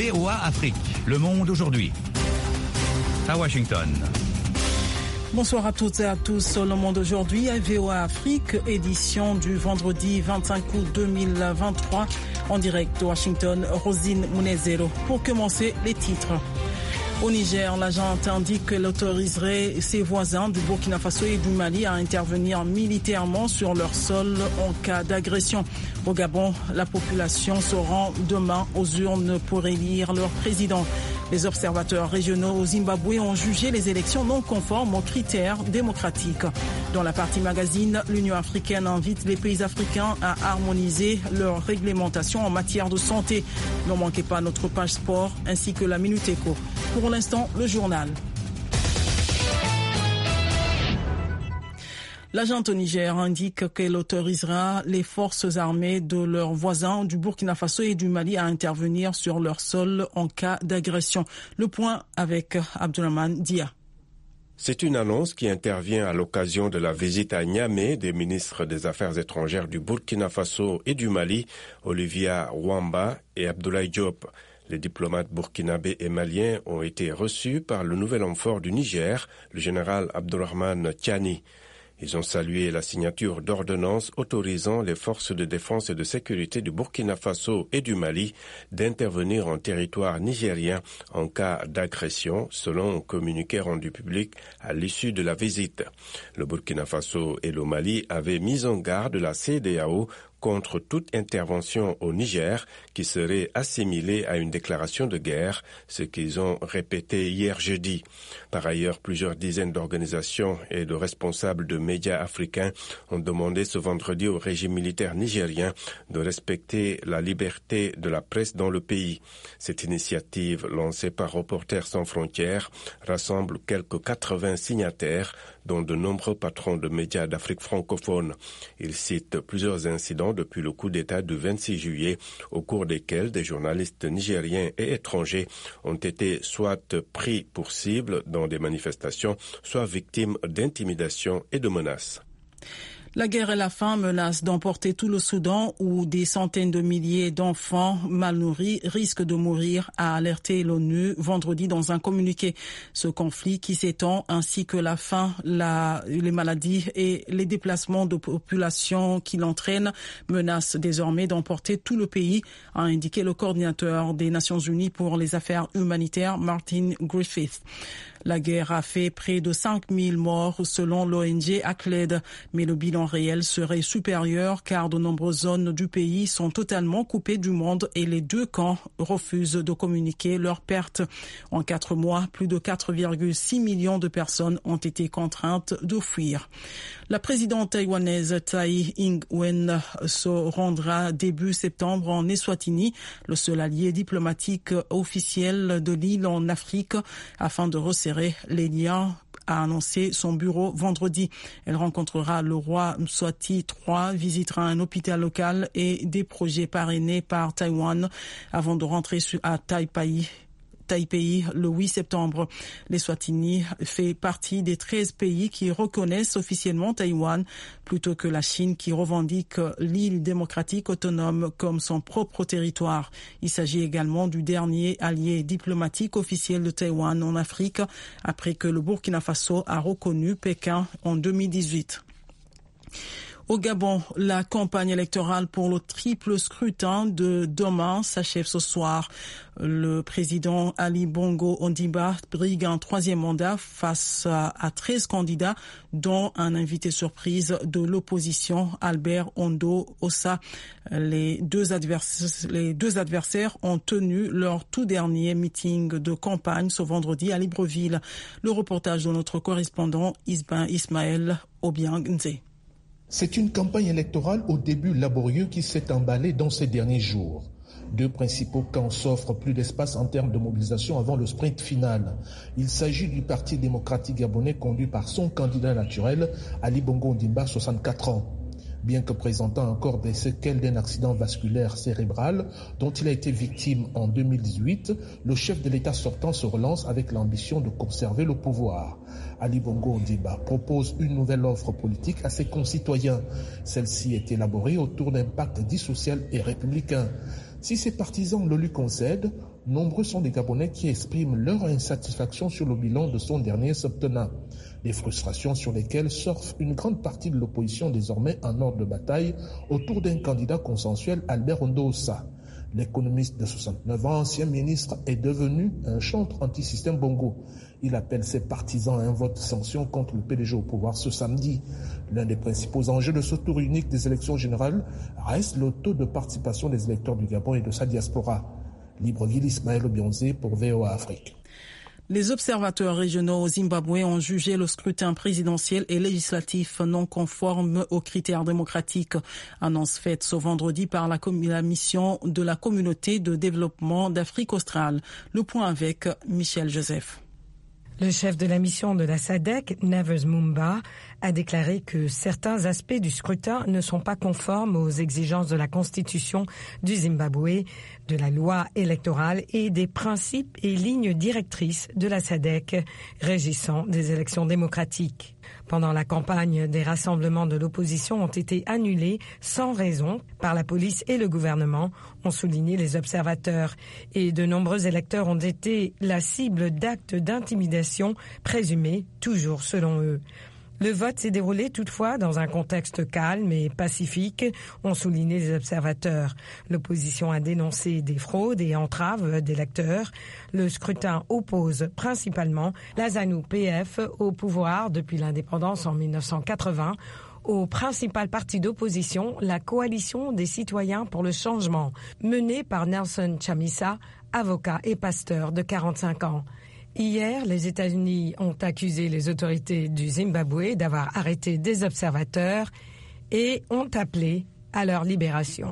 VOA Afrique, le monde aujourd'hui. À Washington. Bonsoir à toutes et à tous. Le monde aujourd'hui à VOA Afrique, édition du vendredi 25 août 2023, en direct de Washington. Rosine Munezero. Pour commencer, les titres. Au Niger, l'agent indique qu'elle autoriserait ses voisins du Burkina Faso et du Mali à intervenir militairement sur leur sol en cas d'agression. Au Gabon, la population se rend demain aux urnes pour élire leur président. Les observateurs régionaux au Zimbabwe ont jugé les élections non conformes aux critères démocratiques. Dans la partie magazine, l'Union africaine invite les pays africains à harmoniser leur réglementation en matière de santé. Ne manquez pas notre page sport ainsi que la Minute Éco. Pour l'instant, le journal. L'agent au Niger indique qu'elle autorisera les forces armées de leurs voisins du Burkina Faso et du Mali à intervenir sur leur sol en cas d'agression. Le point avec Abdourahmane Dia. C'est une annonce qui intervient à l'occasion de la visite à Niamey des ministres des Affaires étrangères du Burkina Faso et du Mali, Olivia Wamba et Abdoulaye Diop. Les diplomates burkinabés et maliens ont été reçus par le nouvel homme fort du Niger, le général Abdourahmane Tiani. Ils ont salué la signature d'ordonnances autorisant les forces de défense et de sécurité du Burkina Faso et du Mali d'intervenir en territoire nigérien en cas d'agression, selon un communiqué rendu public à l'issue de la visite. Le Burkina Faso et le Mali avaient mis en garde la CEDEAO contre toute intervention au Niger qui serait assimilée à une déclaration de guerre, ce qu'ils ont répété hier jeudi. Par ailleurs, plusieurs dizaines d'organisations et de responsables de médias africains ont demandé ce vendredi au régime militaire nigérien de respecter la liberté de la presse dans le pays. Cette initiative, lancée par Reporters sans frontières, rassemble quelques 80 signataires, dont de nombreux patrons de médias d'Afrique francophone. Ils citent plusieurs incidents depuis le coup d'État du 26 juillet, au cours desquels des journalistes nigériens et étrangers ont été soit pris pour cible dans des manifestations, soit victimes d'intimidation et de menaces. La guerre et la faim menacent d'emporter tout le Soudan où des centaines de milliers d'enfants mal nourris risquent de mourir, a alerté l'ONU vendredi dans un communiqué. Ce conflit qui s'étend ainsi que la faim, les maladies et les déplacements de population qui l'entraînent menacent désormais d'emporter tout le pays, a indiqué le coordinateur des Nations Unies pour les affaires humanitaires, Martin Griffiths. La guerre a fait près de 5000 morts selon l'ONG ACLED, mais le bilan réel serait supérieur car de nombreuses zones du pays sont totalement coupées du monde et les deux camps refusent de communiquer leurs pertes. En 4 mois, plus de 4,6 millions de personnes ont été contraintes de fuir. La présidente taïwanaise Tsai Ing-wen se rendra début septembre en Eswatini, le seul allié diplomatique officiel de l'île en Afrique, afin de resserrer les liens, a annoncé son bureau vendredi. Elle rencontrera le roi Mswati III, visitera un hôpital local et des projets parrainés par Taïwan avant de rentrer à Taipei le 8 septembre. L'Eswatini fait partie des 13 pays qui reconnaissent officiellement Taïwan, plutôt que la Chine qui revendique l'île démocratique autonome comme son propre territoire. Il s'agit également du dernier allié diplomatique officiel de Taïwan en Afrique, après que le Burkina Faso a reconnu Pékin en 2018. Au Gabon, la campagne électorale pour le triple scrutin de demain s'achève ce soir. Le président Ali Bongo Ondimba brigue un 3e mandat face à 13 candidats, dont un invité surprise de l'opposition, Albert Ondo Ossa. Les deux adversaires ont tenu leur tout dernier meeting de campagne ce vendredi à Libreville. Le reportage de notre correspondant Ismaël Obiang-Nze. C'est une campagne électorale au début laborieux qui s'est emballée dans ces derniers jours. 2 principaux camps s'offrent plus d'espace en termes de mobilisation avant le sprint final. Il s'agit du Parti démocratique gabonais conduit par son candidat naturel, Ali Bongo Ondimba, 64 ans. Bien que présentant encore des séquelles d'un accident vasculaire cérébral dont il a été victime en 2018, le chef de l'État sortant se relance avec l'ambition de conserver le pouvoir. Ali Bongo Ondimba propose une nouvelle offre politique à ses concitoyens. Celle-ci est élaborée autour d'un pacte dit social et républicain. Si ses partisans le lui concèdent, nombreux sont les Gabonais qui expriment leur insatisfaction sur le bilan de son dernier septennat. Des frustrations sur lesquelles surfe une grande partie de l'opposition désormais en ordre de bataille autour d'un candidat consensuel, Albert Ondosa. L'économiste de 69 ans, ancien ministre, est devenu un chantre anti-système Bongo. Il appelle ses partisans à un vote sanction contre le PDG au pouvoir ce samedi. L'un des principaux enjeux de ce tour unique des élections générales reste le taux de participation des électeurs du Gabon et de sa diaspora. Libreville, Ismaël Obionzé pour VOA Afrique. Les observateurs régionaux au Zimbabwe ont jugé le scrutin présidentiel et législatif non conforme aux critères démocratiques. Annonce faite ce vendredi par la mission de la communauté de développement d'Afrique australe. Le point avec Michel Joseph. Le chef de la mission de la SADC, Nevers Mumba, a déclaré que certains aspects du scrutin ne sont pas conformes aux exigences de la Constitution du Zimbabwe, de la loi électorale et des principes et lignes directrices de la SADC régissant des élections démocratiques. Pendant la campagne, des rassemblements de l'opposition ont été annulés sans raison par la police et le gouvernement, ont souligné les observateurs, et de nombreux électeurs ont été la cible d'actes d'intimidation présumés, toujours selon eux. Le vote s'est déroulé toutefois dans un contexte calme et pacifique, ont souligné les observateurs. L'opposition a dénoncé des fraudes et entraves d'électeurs. Le scrutin oppose principalement la ZANU-PF au pouvoir depuis l'indépendance en 1980, au principal parti d'opposition, la Coalition des citoyens pour le changement, menée par Nelson Chamisa, avocat et pasteur de 45 ans. Hier, les États-Unis ont accusé les autorités du Zimbabwe d'avoir arrêté des observateurs et ont appelé à leur libération.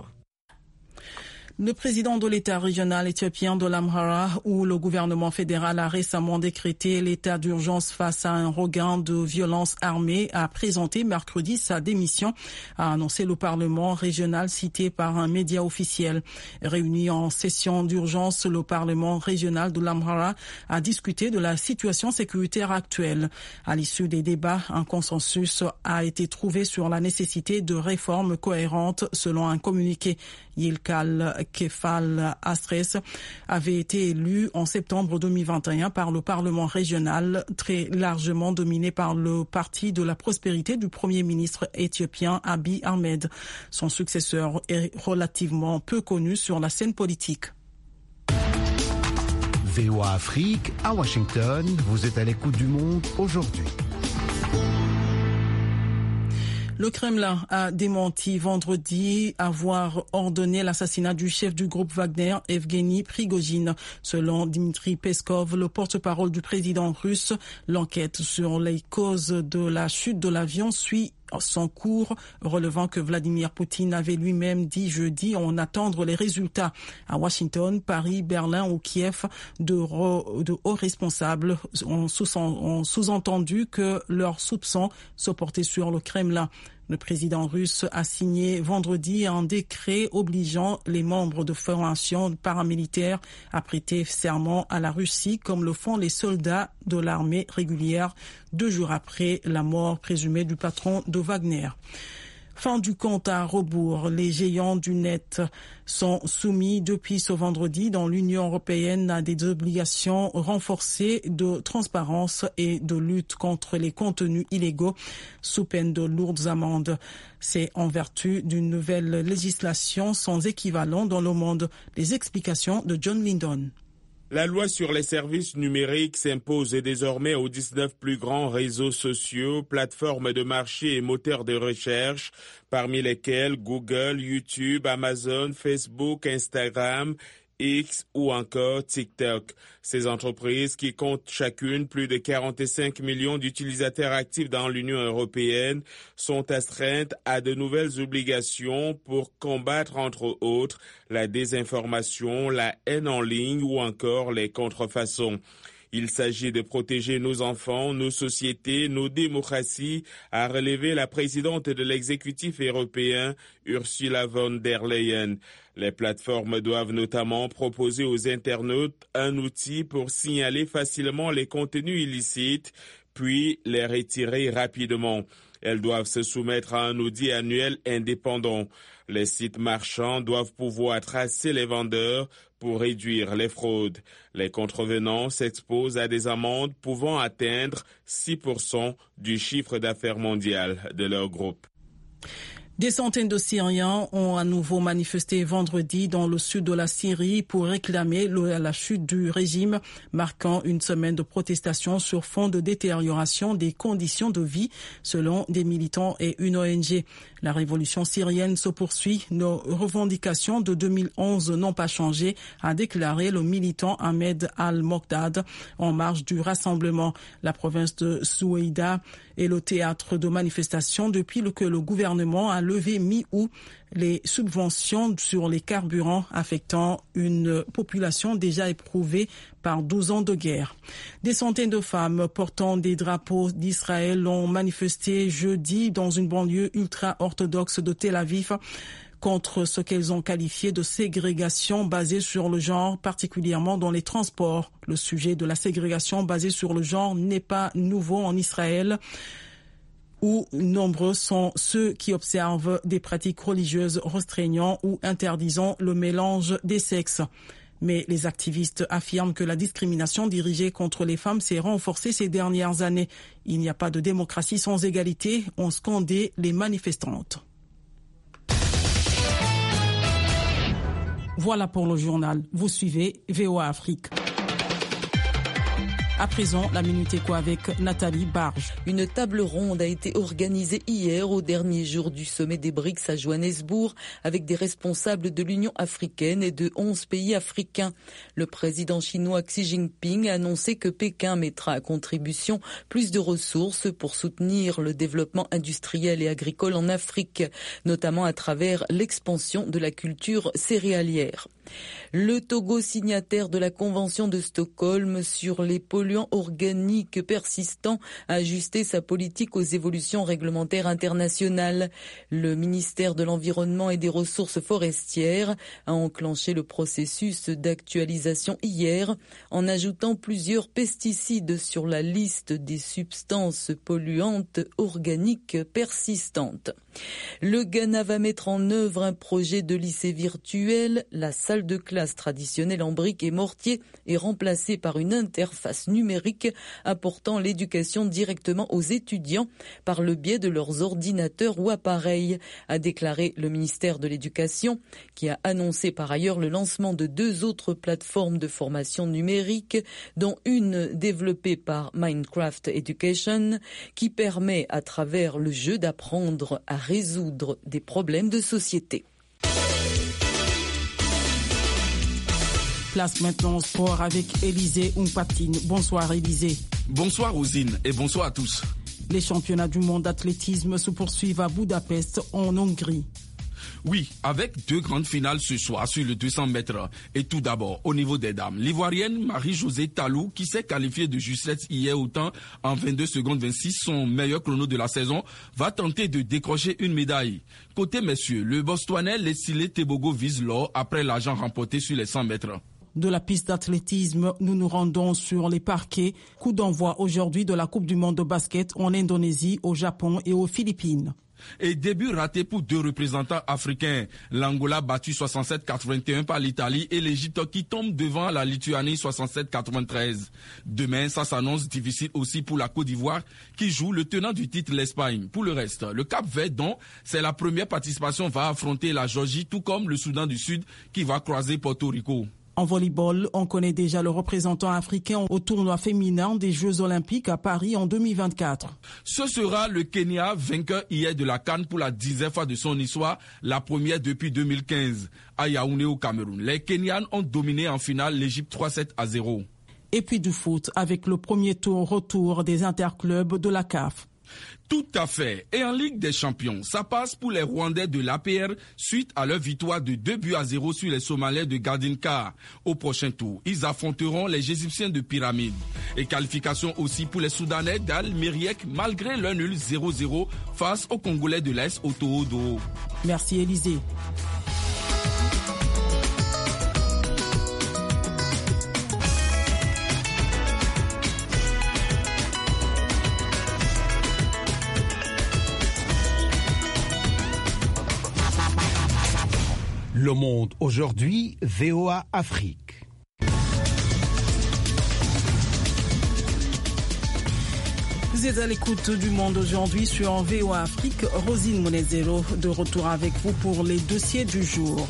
Le président de l'État régional éthiopien de l'Amhara, où le gouvernement fédéral a récemment décrété l'état d'urgence face à un regain de violence armée, a présenté mercredi sa démission, a annoncé le Parlement régional cité par un média officiel. Réuni en session d'urgence, le Parlement régional de l'Amhara a discuté de la situation sécuritaire actuelle. À l'issue des débats, un consensus a été trouvé sur la nécessité de réformes cohérentes selon un communiqué. Yilkal Kefal Astres avait été élu en septembre 2021 par le Parlement régional, très largement dominé par le Parti de la prospérité du Premier ministre éthiopien Abiy Ahmed. Son successeur est relativement peu connu sur la scène politique. VOA Afrique, à Washington, vous êtes à l'écoute du monde aujourd'hui. Le Kremlin a démenti vendredi avoir ordonné l'assassinat du chef du groupe Wagner, Evgeny Prigojine. Selon Dmitry Peskov, le porte-parole du président russe, l'enquête sur les causes de la chute de l'avion suit son cours, relevant que Vladimir Poutine avait lui-même dit jeudi en attendre les résultats. À Washington, Paris, Berlin ou Kiev, de hauts responsables ont sous-entendu que leurs soupçons se portaient sur le Kremlin. Le président russe a signé vendredi un décret obligeant les membres de formations paramilitaires à prêter serment à la Russie, comme le font les soldats de l'armée régulière, 2 jours après la mort présumée du patron de Wagner. Fin du compte à rebours, les géants du net sont soumis depuis ce vendredi dans l'Union européenne à des obligations renforcées de transparence et de lutte contre les contenus illégaux sous peine de lourdes amendes. C'est en vertu d'une nouvelle législation sans équivalent dans le monde. Les explications de John Lindon. La loi sur les services numériques s'impose désormais aux 19 plus grands réseaux sociaux, plateformes de marché et moteurs de recherche, parmi lesquels Google, YouTube, Amazon, Facebook, Instagram, X ou encore TikTok. Ces entreprises, qui comptent chacune plus de 45 millions d'utilisateurs actifs dans l'Union européenne, sont astreintes à de nouvelles obligations pour combattre, entre autres, la désinformation, la haine en ligne ou encore les contrefaçons. Il s'agit de protéger nos enfants, nos sociétés, nos démocraties, a relevé la présidente de l'exécutif européen, Ursula von der Leyen. Les plateformes doivent notamment proposer aux internautes un outil pour signaler facilement les contenus illicites, puis les retirer rapidement. Elles doivent se soumettre à un audit annuel indépendant. Les sites marchands doivent pouvoir tracer les vendeurs pour réduire les fraudes. Les contrevenants s'exposent à des amendes pouvant atteindre 6% du chiffre d'affaires mondial de leur groupe. Des centaines de Syriens ont à nouveau manifesté vendredi dans le sud de la Syrie pour réclamer la chute du régime, marquant une semaine de protestation sur fond de détérioration des conditions de vie, selon des militants et une ONG. La révolution syrienne se poursuit. Nos revendications de 2011 n'ont pas changé, a déclaré le militant Ahmed Al-Mokdad en marge du rassemblement. La province de Soueïda est le théâtre de manifestations depuis que le gouvernement a levé mi-août les subventions sur les carburants affectant une population déjà éprouvée par 12 ans de guerre. Des centaines de femmes portant des drapeaux d'Israël ont manifesté jeudi dans une banlieue ultra-orthodoxe de Tel Aviv contre ce qu'elles ont qualifié de ségrégation basée sur le genre, particulièrement dans les transports. Le sujet de la ségrégation basée sur le genre n'est pas nouveau en Israël, où nombreux sont ceux qui observent des pratiques religieuses restreignant ou interdisant le mélange des sexes. Mais les activistes affirment que la discrimination dirigée contre les femmes s'est renforcée ces dernières années. Il n'y a pas de démocratie sans égalité, ont scandé les manifestantes. Voilà pour le journal. Vous suivez VOA Afrique. À présent, la Minute Éco avec Nathalie Barge. Une table ronde a été organisée hier au dernier jour du sommet des BRICS à Johannesburg avec des responsables de l'Union africaine et de 11 pays africains. Le président chinois Xi Jinping a annoncé que Pékin mettra à contribution plus de ressources pour soutenir le développement industriel et agricole en Afrique, notamment à travers l'expansion de la culture céréalière. Le Togo, signataire de la Convention de Stockholm sur les polluants organiques persistants, a ajusté sa politique aux évolutions réglementaires internationales. Le ministère de l'Environnement et des Ressources forestières a enclenché le processus d'actualisation hier en ajoutant plusieurs pesticides sur la liste des substances polluantes organiques persistantes. Le Ghana va mettre en œuvre un projet de lycée virtuel. La salle de classe traditionnelle en briques et mortier est remplacée par une interface numérique apportant l'éducation directement aux étudiants par le biais de leurs ordinateurs ou appareils, a déclaré le ministère de l'Éducation, qui a annoncé par ailleurs le lancement de 2 autres plateformes de formation numérique, dont une développée par Minecraft Education, qui permet à travers le jeu d'apprendre à résoudre des problèmes de société. Place maintenant au sport avec Élisée Umpatine. Bonsoir Élisée. Bonsoir Rosine et bonsoir à tous. Les championnats du monde d'athlétisme se poursuivent à Budapest en Hongrie. Oui, avec 2 grandes finales ce soir sur le 200 mètres. Et tout d'abord, au niveau des dames, l'Ivoirienne Marie-Josée Talou, qui s'est qualifiée de justesse hier au temps en 22 secondes 26, son meilleur chrono de la saison, va tenter de décrocher une médaille. Côté messieurs, le Botswanais Lesile Tebogo vise l'or après l'argent remporté sur les 100 mètres. De la piste d'athlétisme, nous nous rendons sur les parquets. Coup d'envoi aujourd'hui de la Coupe du monde de basket en Indonésie, au Japon et aux Philippines. Et début raté pour 2 représentants africains. L'Angola battu 67-81 par l'Italie et l'Égypte qui tombe devant la Lituanie 67-93. Demain, ça s'annonce difficile aussi pour la Côte d'Ivoire qui joue le tenant du titre, l'Espagne. Pour le reste, le Cap-Vert, dont c'est la première participation, va affronter la Géorgie, tout comme le Soudan du Sud qui va croiser Porto Rico. En volleyball, on connaît déjà le représentant africain au tournoi féminin des Jeux Olympiques à Paris en 2024. Ce sera le Kenya, vainqueur hier de la CAN pour la 10e fois de son histoire, la première depuis 2015. À Yaoundé au Cameroun, les Kenyans ont dominé en finale l'Égypte 3-7-0. Et puis du foot avec le premier tour retour des interclubs de la CAF. Tout à fait. Et en Ligue des Champions, ça passe pour les Rwandais de l'APR suite à leur victoire de 2-0 sur les Somalais de Gardinka. Au prochain tour, ils affronteront les Égyptiens de Pyramide. Et qualification aussi pour les Soudanais d'Al-Meriek malgré leur nul 0-0 face aux Congolais de l'Est au Toho-Doo. Merci Élisée. Le Monde aujourd'hui, VOA Afrique. Vous êtes à l'écoute du Monde aujourd'hui sur VOA Afrique. Rosine Monezero de retour avec vous pour les dossiers du jour.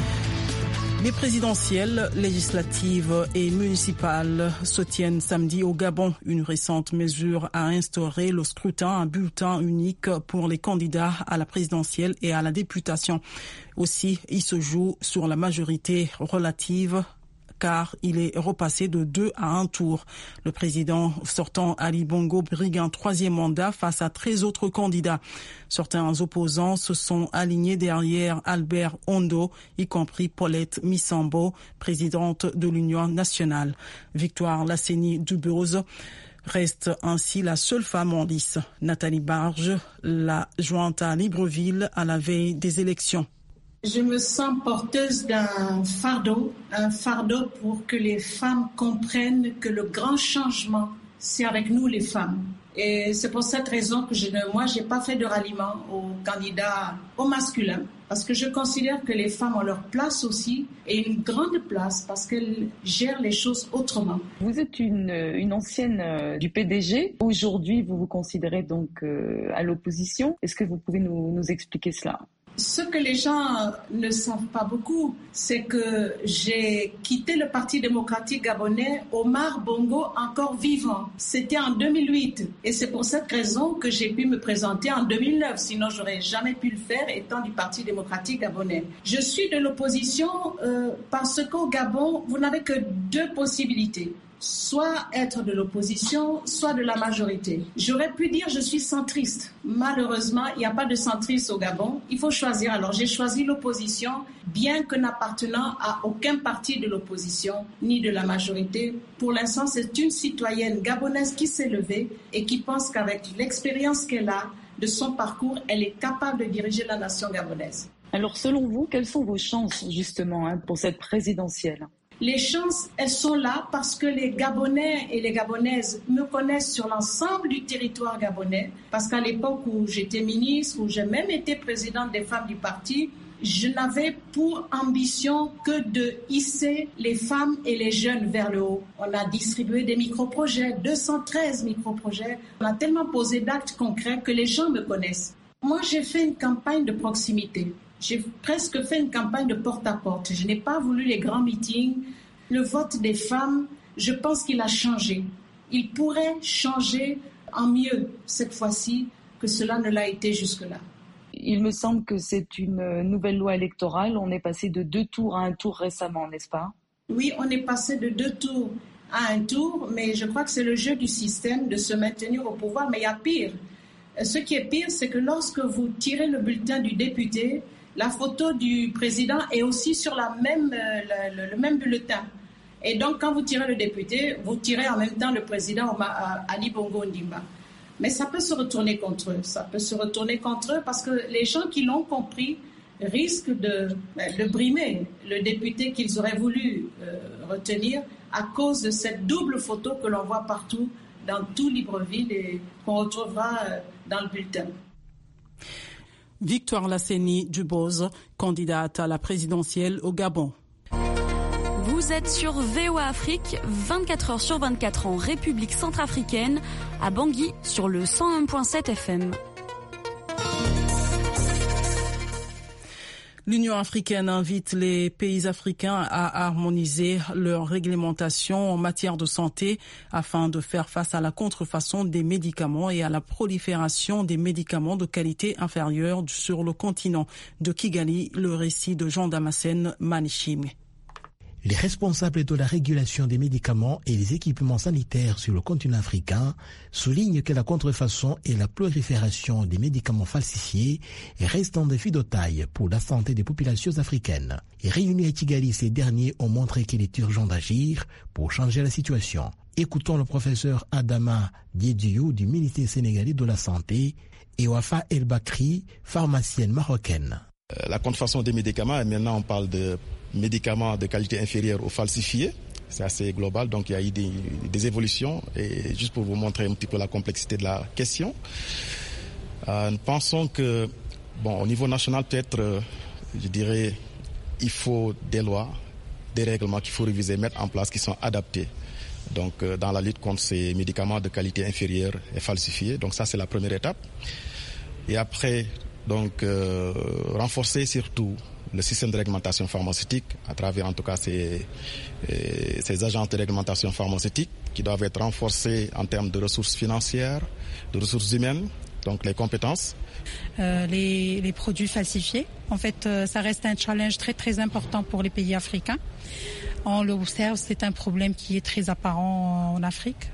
Les présidentielles, législatives et municipales se tiennent samedi au Gabon. Une récente mesure a instauré le scrutin à bulletin unique pour les candidats à la présidentielle et à la députation. Aussi, il se joue sur la majorité relative, car il est repassé de 2 à 1 tour. Le président sortant Ali Bongo brigue un 3e mandat face à 13 autres candidats. Certains opposants se sont alignés derrière Albert Ondo, y compris Paulette Missambo, présidente de l'Union nationale. Victoire Lasseni-Dubose reste ainsi la seule femme en lice. Nathalie Barge l'a jointe à Libreville à la veille des élections. Je me sens porteuse d'un fardeau, un fardeau pour que les femmes comprennent que le grand changement, c'est avec nous les femmes. Et c'est pour cette raison que j'ai pas fait de ralliement aux candidats au masculin, parce que je considère que les femmes ont leur place aussi, et une grande place, parce qu'elles gèrent les choses autrement. Vous êtes une ancienne du PDG. Aujourd'hui, vous vous considérez donc à l'opposition. Est-ce que vous pouvez nous expliquer cela ? Ce que les gens ne savent pas beaucoup, c'est que j'ai quitté le Parti démocratique gabonais, Omar Bongo encore vivant. C'était en 2008 et c'est pour cette raison que j'ai pu me présenter en 2009. Sinon, j'aurais jamais pu le faire étant du Parti démocratique gabonais. Je suis de l'opposition parce qu'au Gabon, vous n'avez que 2 possibilités. Soit être de l'opposition, soit de la majorité. J'aurais pu dire je suis centriste. Malheureusement, il n'y a pas de centriste au Gabon. Il faut choisir. Alors j'ai choisi l'opposition, bien que n'appartenant à aucun parti de l'opposition, ni de la majorité. Pour l'instant, c'est une citoyenne gabonaise qui s'est levée et qui pense qu'avec l'expérience qu'elle a de son parcours, elle est capable de diriger la nation gabonaise. Alors selon vous, quelles sont vos chances justement pour cette présidentielle ? Les chances, elles sont là parce que les Gabonais et les Gabonaises me connaissent sur l'ensemble du territoire gabonais. Parce qu'à l'époque où j'étais ministre, où j'ai même été présidente des femmes du parti, je n'avais pour ambition que de hisser les femmes et les jeunes vers le haut. On a distribué des micro-projets, 213 micro-projets. On a tellement posé d'actes concrets que les gens me connaissent. Moi, j'ai fait une campagne de proximité. J'ai presque fait une campagne de porte-à-porte. Je n'ai pas voulu les grands meetings. Le vote des femmes, je pense qu'il a changé. Il pourrait changer en mieux cette fois-ci que cela ne l'a été jusque-là. Il me semble que c'est une nouvelle loi électorale. On est passé de 2 tours à 1 tour récemment, n'est-ce pas ? Oui, on est passé de 2 tours à 1 tour, mais je crois que c'est le jeu du système de se maintenir au pouvoir. Mais il y a pire. Ce qui est pire, c'est que lorsque vous tirez le bulletin du député, la photo du président est aussi sur le même bulletin. Et donc, quand vous tirez le député, vous tirez en même temps le président Ali Bongo Ondimba. Mais ça peut se retourner contre eux. Ça peut se retourner contre eux parce que les gens qui l'ont compris risquent de brimer le député qu'ils auraient voulu retenir à cause de cette double photo que l'on voit partout dans tout Libreville et qu'on retrouvera dans le bulletin. Victoire Lasseni-Dubose, candidate à la présidentielle au Gabon. Vous êtes sur VOA Afrique, 24 heures sur 24 en République centrafricaine, à Bangui sur le 101.7 FM. L'Union africaine invite les pays africains à harmoniser leur réglementation en matière de santé afin de faire face à la contrefaçon des médicaments et à la prolifération des médicaments de qualité inférieure sur le continent. De Kigali, le récit de Jean Damascène Manichim. Les responsables de la régulation des médicaments et des équipements sanitaires sur le continent africain soulignent que la contrefaçon et la prolifération des médicaments falsifiés restent un défi de taille pour la santé des populations africaines. Et réunis à Kigali, ces derniers ont montré qu'il est urgent d'agir pour changer la situation. Écoutons le professeur Adama Diédiou du ministère sénégalais de la Santé et Wafa El Bakri, pharmacienne marocaine. La contrefaçon des médicaments, maintenant on parle de médicaments de qualité inférieure aux falsifiés. C'est assez global, donc il y a eu des évolutions. Et juste pour vous montrer un petit peu la complexité de la question, nous pensons que, au niveau national, peut-être, je dirais, il faut des lois, des règlements qu'il faut réviser, mettre en place qui sont adaptés. Donc, dans la lutte contre ces médicaments de qualité inférieure et falsifiés. Donc, ça, c'est la première étape. Et après, donc, renforcer surtout le système de réglementation pharmaceutique à travers, en tout cas, ces agences de réglementation pharmaceutique qui doivent être renforcées en termes de ressources financières, de ressources humaines, donc les compétences. Les produits falsifiés, en fait, ça reste un challenge très très important pour les pays africains. On l'observe, c'est un problème qui est très apparent en Afrique.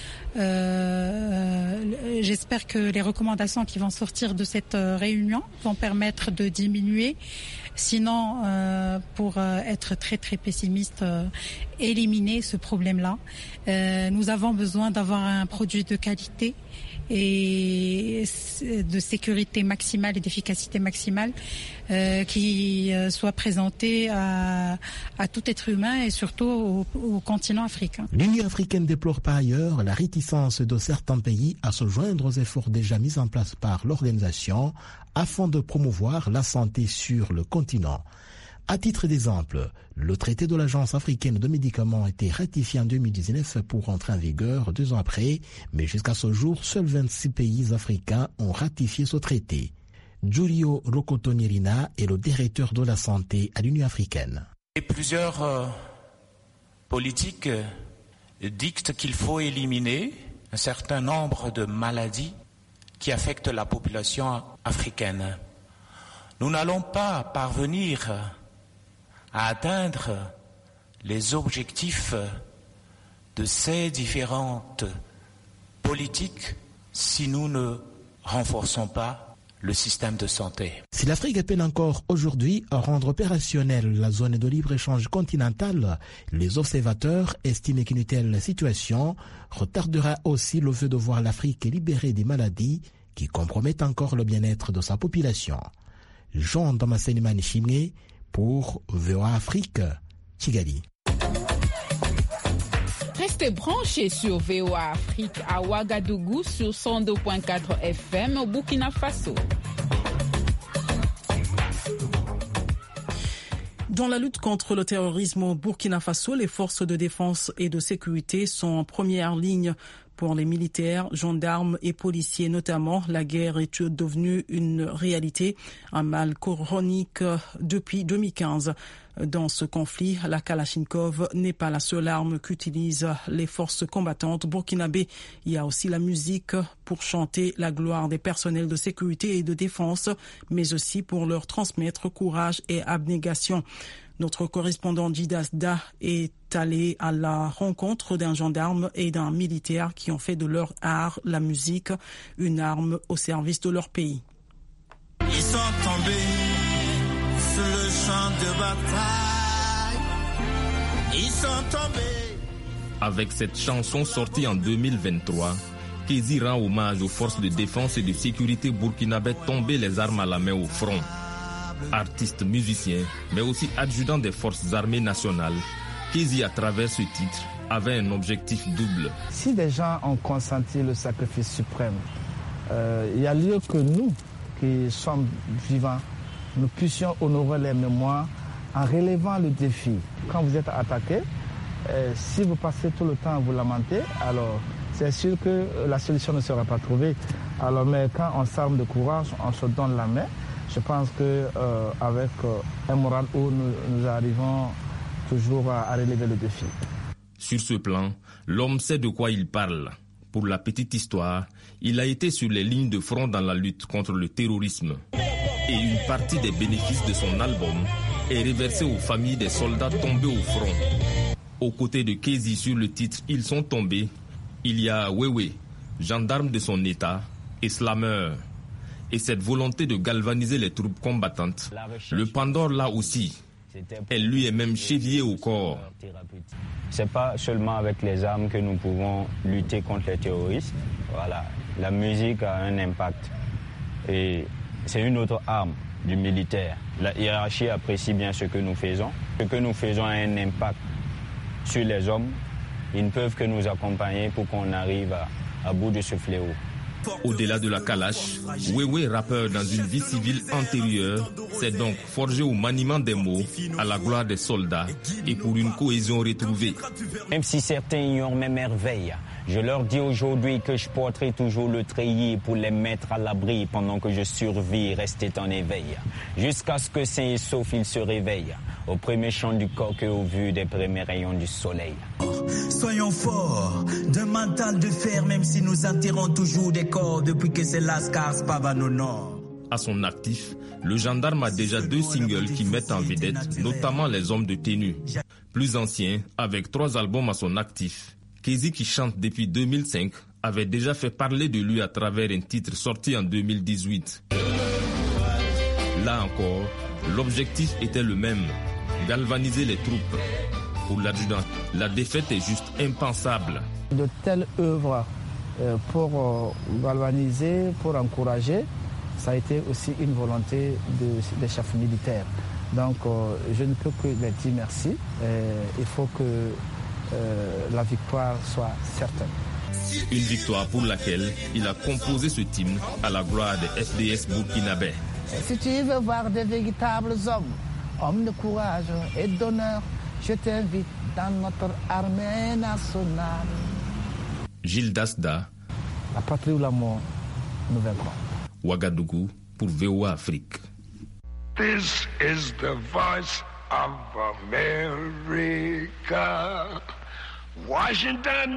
J'espère que les recommandations qui vont sortir de cette réunion vont permettre de diminuer. Sinon, pour être très très pessimiste, éliminer ce problème-là. Nous avons besoin d'avoir un produit de qualité et de sécurité maximale et d'efficacité maximale qui soit présenté à tout être humain et surtout au continent africain. L'Union africaine déplore par ailleurs la réticence de certains pays à se joindre aux efforts déjà mis en place par l'organisation afin de promouvoir la santé sur le continent. À titre d'exemple, le traité de l'Agence africaine de médicaments a été ratifié en 2019 pour entrer en vigueur 2 ans après, mais jusqu'à ce jour, seuls 26 pays africains ont ratifié ce traité. Giulio Rocotonirina est le directeur de la santé à l'Union africaine. Et plusieurs politiques dictent qu'il faut éliminer un certain nombre de maladies qui affectent la population africaine. Nous n'allons pas parvenir à atteindre les objectifs de ces différentes politiques si nous ne renforçons pas le système de santé. Si l'Afrique peine encore aujourd'hui à rendre opérationnelle la zone de libre-échange continentale, les observateurs estiment qu'une telle situation retardera aussi le fait de voir l'Afrique libérée des maladies qui compromettent encore le bien-être de sa population. Jean Damascene Manichimé pour VOA Afrique, Kigali. Restez branchés sur VOA Afrique à Ouagadougou sur 102.4 FM au Burkina Faso. Dans la lutte contre le terrorisme au Burkina Faso, les forces de défense et de sécurité sont en première ligne. Pour les militaires, gendarmes et policiers notamment, la guerre est devenue une réalité, un mal chronique depuis 2015. Dans ce conflit, la Kalachnikov n'est pas la seule arme qu'utilisent les forces combattantes burkinabées. Il y a aussi la musique pour chanter la gloire des personnels de sécurité et de défense, mais aussi pour leur transmettre courage et abnégation. Notre correspondant Didas Da est allé à la rencontre d'un gendarme et d'un militaire qui ont fait de leur art, la musique, une arme au service de leur pays. Ils sont tombés sur le champ de bataille. Ils sont tombés. Avec cette chanson sortie en 2023, Kézi rend hommage aux forces de défense et de sécurité burkinabées tombées les armes à la main au front. Artiste, musicien, mais aussi adjudant des forces armées nationales, Kézi, à travers ce titre, avait un objectif double. Si des gens ont consenti le sacrifice suprême, il y a lieu que nous, qui sommes vivants, nous puissions honorer les mémoires en relevant le défi. Quand vous êtes attaqué, si vous passez tout le temps à vous lamenter, alors c'est sûr que la solution ne sera pas trouvée. Alors, mais quand on s'arme de courage, on se donne la main. Je pense qu'avec un moral haut, nous arrivons toujours à relever le défi. Sur ce plan, l'homme sait de quoi il parle. Pour la petite histoire, il a été sur les lignes de front dans la lutte contre le terrorisme. Et une partie des bénéfices de son album est reversée aux familles des soldats tombés au front. Aux côtés de Kézi sur le titre « Ils sont tombés », il y a Wewe, gendarme de son état, et slameur. Et cette volonté de galvaniser les troupes combattantes, le Pandore là aussi, elle lui est même chevillée au corps. C'est pas seulement avec les armes que nous pouvons lutter contre les terroristes. Voilà, la musique a un impact. Et c'est une autre arme du militaire. La hiérarchie apprécie bien ce que nous faisons. Ce que nous faisons a un impact sur les hommes. Ils ne peuvent que nous accompagner pour qu'on arrive à bout de ce fléau. Au-delà de la calache, Wewe, rappeur dans une vie civile antérieure, s'est donc forgé au maniement des mots, à la gloire des soldats et pour une cohésion retrouvée. Même si certains ignorent mes merveilles, je leur dis aujourd'hui que je porterai toujours le treillis pour les mettre à l'abri pendant que je survis et rester en éveil. Jusqu'à ce que sains et saufs ils se réveillent, au premier chant du coq et au vu des premiers rayons du soleil. Soyons forts, d'un mental de fer, même si nous enterrons toujours des corps depuis que c'est Lascars Pava nos nord. À son actif, le gendarme a déjà 2 singles qui mettent en vedette, notamment les hommes de tenue. Plus ancien, avec 3 albums à son actif, Kezi, qui chante depuis 2005, avait déjà fait parler de lui à travers un titre sorti en 2018. Là encore, l'objectif était le même, galvaniser les troupes. Pour l'adjudant, la défaite est juste impensable. De telles œuvres pour galvaniser, pour encourager, ça a été aussi une volonté des chefs militaires. Donc je ne peux que les dire merci. Il faut que la victoire soit certaine. Une victoire pour laquelle il a composé ce hymne à la gloire des FDS burkinabés. Si tu veux voir des véritables hommes de courage et d'honneur, je t'invite dans notre armée nationale. Gilles Dasda. La patrie ou la mort, nous vaincrons. Ouagadougou pour VOA Afrique. This is the voice of America. Washington,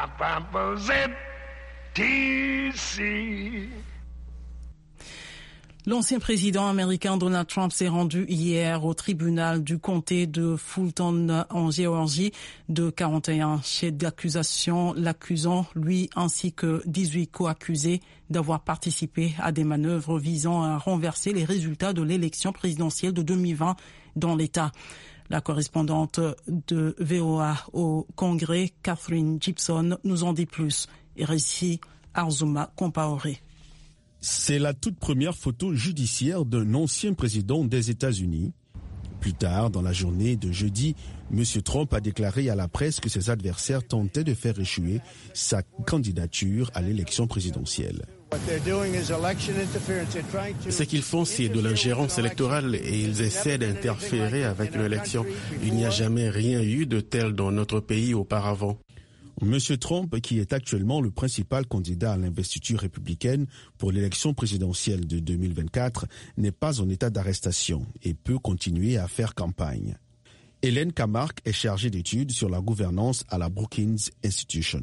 DC. L'ancien président américain Donald Trump s'est rendu hier au tribunal du comté de Fulton en Géorgie de 41 chefs d'accusation, l'accusant lui ainsi que 18 co-accusés d'avoir participé à des manœuvres visant à renverser les résultats de l'élection présidentielle de 2020 dans l'État. La correspondante de VOA au Congrès, Catherine Gibson, nous en dit plus. Et récit Arzouma Compaoré. C'est la toute première photo judiciaire d'un ancien président des États-Unis. Plus tard, dans la journée de jeudi, M. Trump a déclaré à la presse que ses adversaires tentaient de faire échouer sa candidature à l'élection présidentielle. Ce qu'ils font, c'est de l'ingérence électorale et ils essaient d'interférer avec l'élection. Il n'y a jamais rien eu de tel dans notre pays auparavant. M. Trump, qui est actuellement le principal candidat à l'investiture républicaine pour l'élection présidentielle de 2024, n'est pas en état d'arrestation et peut continuer à faire campagne. Hélène Camargue est chargée d'études sur la gouvernance à la Brookings Institution.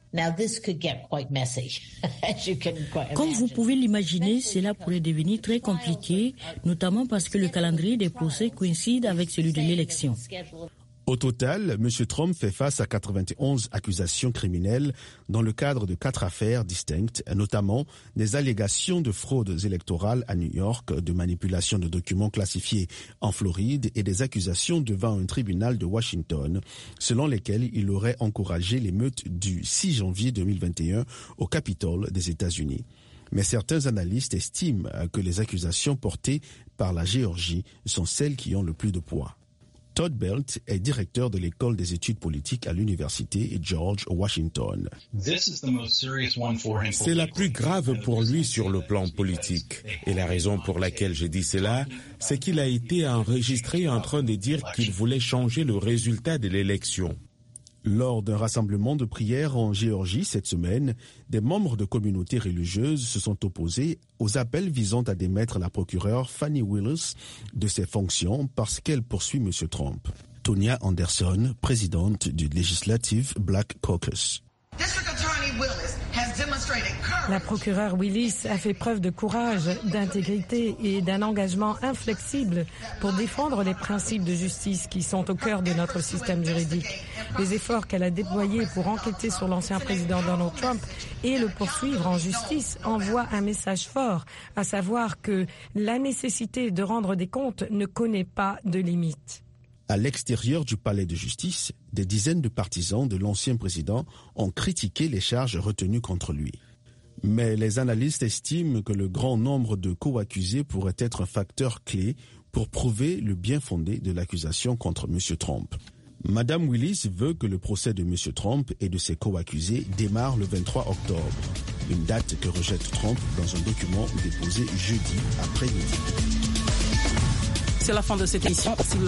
Comme vous pouvez l'imaginer, cela pourrait devenir très compliqué, notamment parce que le calendrier des procès coïncide avec celui de l'élection. Au total, M. Trump fait face à 91 accusations criminelles dans le cadre de 4 affaires distinctes, notamment des allégations de fraudes électorales à New York, de manipulation de documents classifiés en Floride et des accusations devant un tribunal de Washington, selon lesquelles il aurait encouragé l'émeute du 6 janvier 2021 au Capitole des États-Unis. Mais certains analystes estiment que les accusations portées par la Géorgie sont celles qui ont le plus de poids. Todd Belt est directeur de l'école des études politiques à l'université George Washington. C'est la plus grave pour lui sur le plan politique. Et la raison pour laquelle je dis cela, c'est qu'il a été enregistré en train de dire qu'il voulait changer le résultat de l'élection. Lors d'un rassemblement de prière en Géorgie cette semaine, des membres de communautés religieuses se sont opposés aux appels visant à démettre la procureure Fani Willis de ses fonctions parce qu'elle poursuit M. Trump. Tonya Anderson, présidente du Legislative Black Caucus. La procureure Willis a fait preuve de courage, d'intégrité et d'un engagement inflexible pour défendre les principes de justice qui sont au cœur de notre système juridique. Les efforts qu'elle a déployés pour enquêter sur l'ancien président Donald Trump et le poursuivre en justice envoient un message fort, à savoir que la nécessité de rendre des comptes ne connaît pas de limite. À l'extérieur du palais de justice, des dizaines de partisans de l'ancien président ont critiqué les charges retenues contre lui. Mais les analystes estiment que le grand nombre de co-accusés pourrait être un facteur clé pour prouver le bien fondé de l'accusation contre M. Trump. Madame Willis veut que le procès de M. Trump et de ses co-accusés démarre le 23 octobre. une date que rejette Trump dans un document déposé jeudi après-midi. C'est la fin de cette émission.